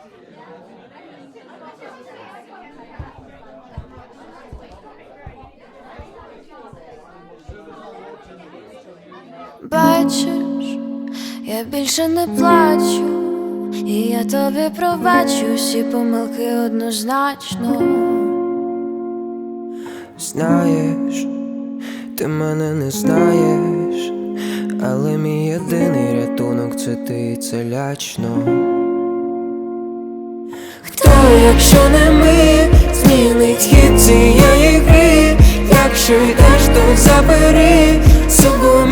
Бачиш, я більше не плачу, і я тобі пробачу всі помилки однозначно. Знаєш, ти мене не знаєш, але мій єдиний рятунок це ти, і це лячно. Хто, Якщо не ми, змінить хід цієї гри. Якщо йдеш, то забери з собою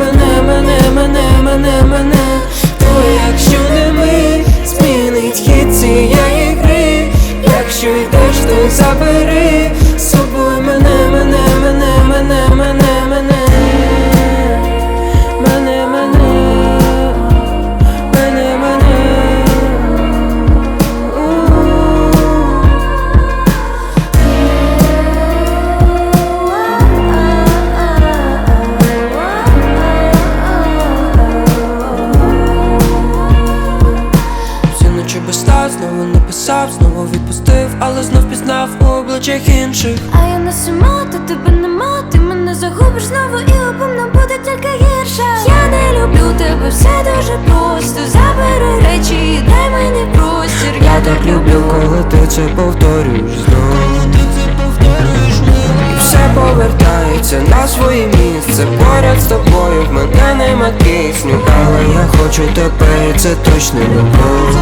мене. То якщо не ми, змінить хід цієї гри. Якщо йдеш, то забери з собою мене. Знову написав, знову відпустив, але знов пізнав у обличчях інших. А я не сама, то тебе нема, ти мене загубиш знову і обумно буде тільки гірше. Я не люблю тебе, все дуже просто. Забери речі і дай мені простір. Я так люблю, коли ти це повторюєш знову. І все повертається на своє місце. Поряд з тобою в мене нема кисню. Але я хочу тебе, і це точно любов.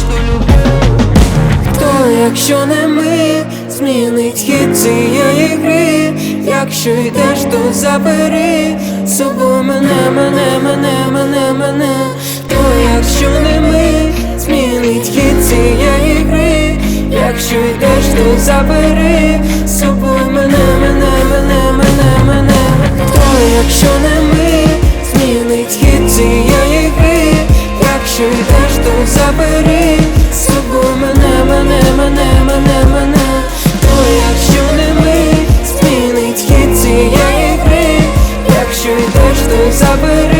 Хто, якщо не ми, змінить хід цієї гри. Якщо йдеш, то забери з собою мене. То якщо не ми, змінить хід цієї гри. Якщо йдеш, то забери з собою мене. То якщо не ми, змінить хід цієї гри. Якщо йдеш, то забери з собою мене. То якщо не ми, змінить хід цієї гри. Якщо йдеш, то забери